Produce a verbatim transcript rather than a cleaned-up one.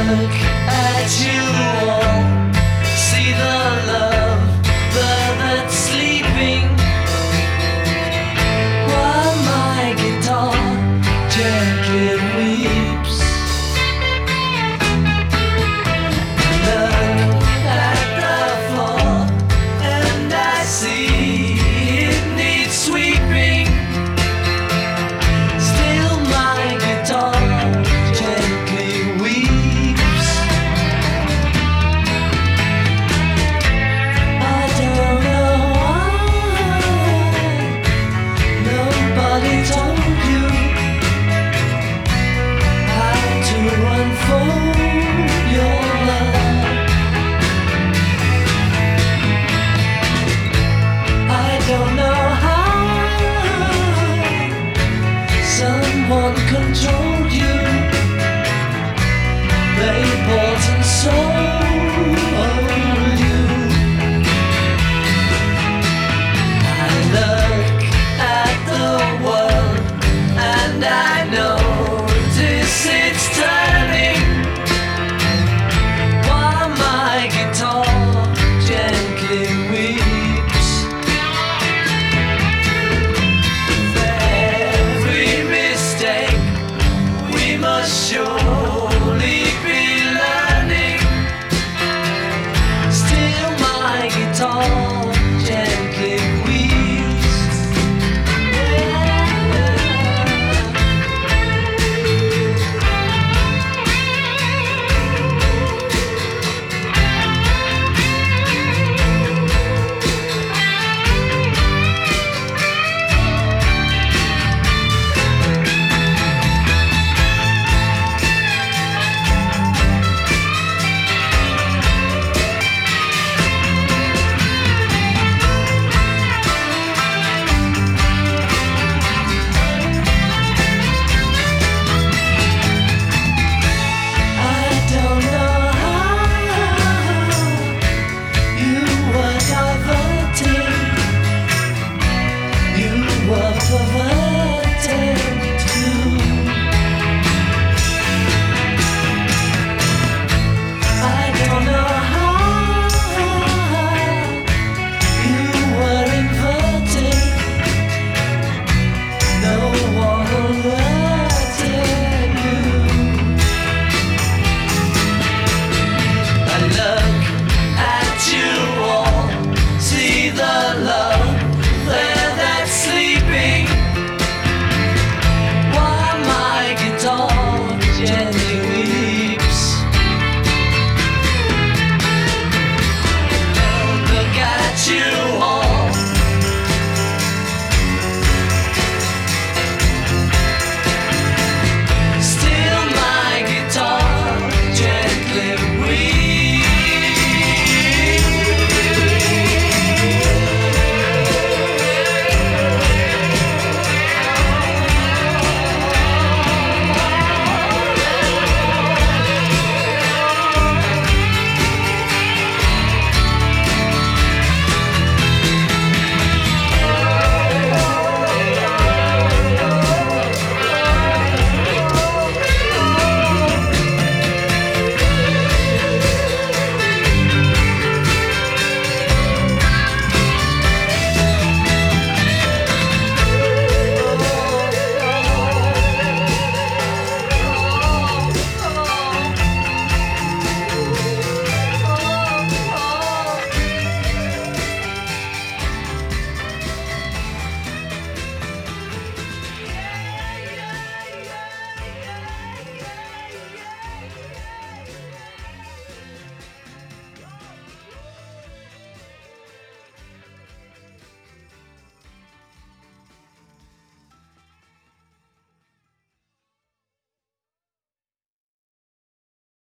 look at you all, see the love that's sleeping, while my guitar gently weeps. Look at the floor and I see it needs sweeping. Still my guitar gently weeps. I don't know why nobody told you how to unfold your love. I don't know how someone controlled you. They bought and sold you. I look at the world and I notice it's turning, while my guitar gently weeps. With every mistake we must surely